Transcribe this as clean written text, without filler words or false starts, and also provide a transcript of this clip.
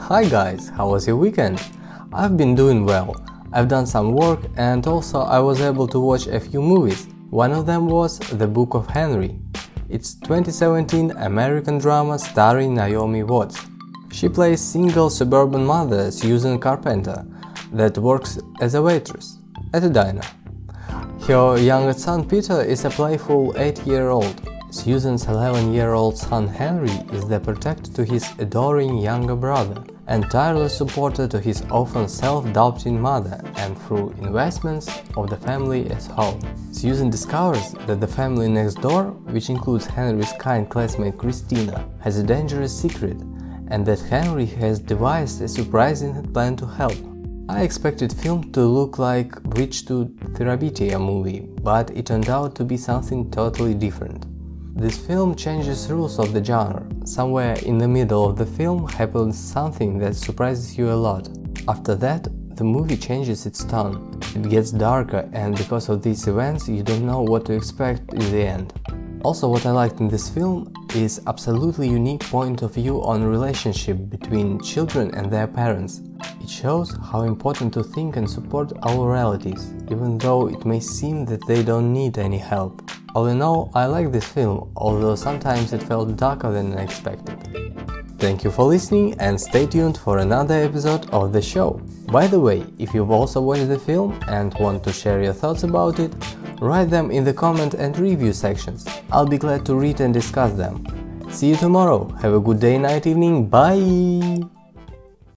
Hi guys, how was your weekend? I've been doing well. I've done some work and also I was able to watch a few movies. One of them was The Book of Henry. It's 2017 American drama starring Naomi Watts. She plays single suburban mother Susan Carpenter that works as a waitress at a diner. Her youngest son Peter is a playful 8-year-old. Susan's 11-year-old son Henry is the protector to his adoring younger brother and tireless supporter to his often self-doubting mother, and through investments of the family as whole. Susan discovers that the family next door, which includes Henry's kind classmate Christina, has a dangerous secret, and that Henry has devised a surprising plan to help. I expected film to look like Bridge to Terabithia movie, but it turned out to be something totally different. This film changes rules of the genre. Somewhere in the middle of the film happens something that surprises you a lot. After that, the movie changes its tone. It gets darker, and because of these events you don't know what to expect in the end. Also, what I liked in this film is absolutely unique point of view on relationship between children and their parents. It shows how important to think and support our relatives, even though it may seem that they don't need any help. All in all, I like this film, although sometimes it felt darker than I expected. Thank you for listening and stay tuned for another episode of the show. By the way, if you've also watched the film and want to share your thoughts about it, write them in the comment and review sections. I'll be glad to read and discuss them. See you tomorrow. Have a good day, night, evening. Bye!